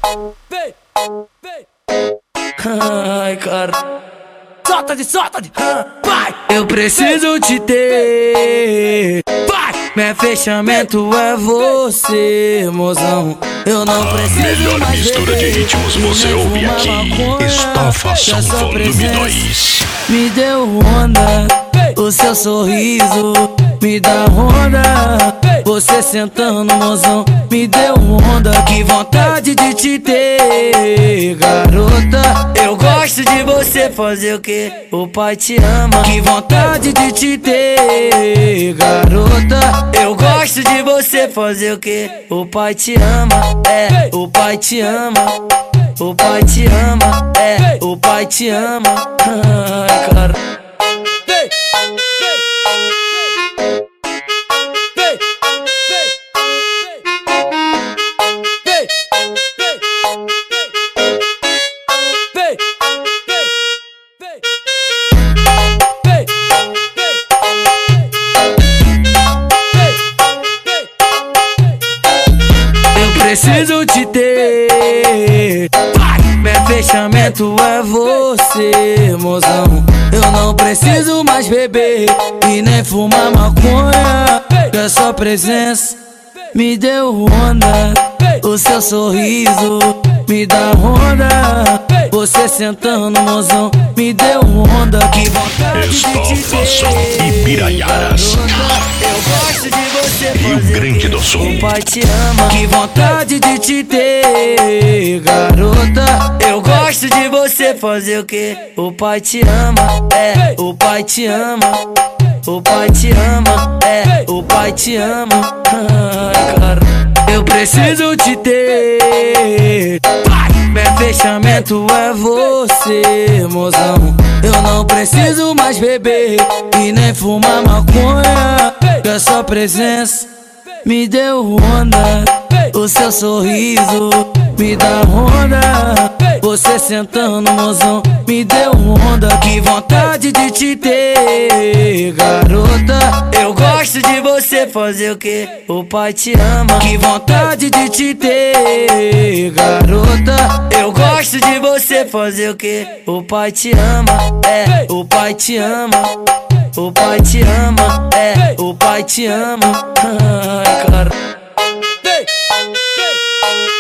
Ai, cara. Solta de, vai. Eu preciso te ter, vai. Meu fechamento é você, mozão. Eu não preciso melhor mais mistura de ritmos você ouve aqui. Estafação Volume 2. Me deu onda, o seu sorriso me dá onda. Você sentando, mozão, me deu onda. Que vontade de te ter, garota. Eu gosto de você, fazer o que? O pai te ama. Que vontade de te ter, garota. Eu gosto de você, fazer o que? O pai te ama, o pai te ama. O pai te ama, o pai te ama. Ai, cara. Preciso te ter, meu fechamento é você, mozão. Eu não preciso mais beber e nem fumar maconha, que a sua presença me deu onda. O seu sorriso me dá onda. Você sentando, mozão, me deu onda. Que vontade de te ter, Ibiraiaras. eu gosto de você, Rio Grande do Sul. O pai te ama. Que vontade de te ter, garota. Eu gosto de você, fazer o que? O pai te ama, o pai te ama. O pai te ama, o pai te ama. Ai, cara. Eu preciso te ter, meu fechamento é você, mozão. Eu não preciso mais beber e nem fumar maconha, que a sua presença me deu onda. O seu sorriso me dá onda. Você sentando, mozão, me deu onda. Que vontade de te ter, garota. Eu gosto de você, fazer o que? O pai te ama. Que vontade de te ter, garota. Eu gosto de você, fazer o que? O pai te ama, o pai te ama. O pai te ama, o pai te ama. Ai, cara.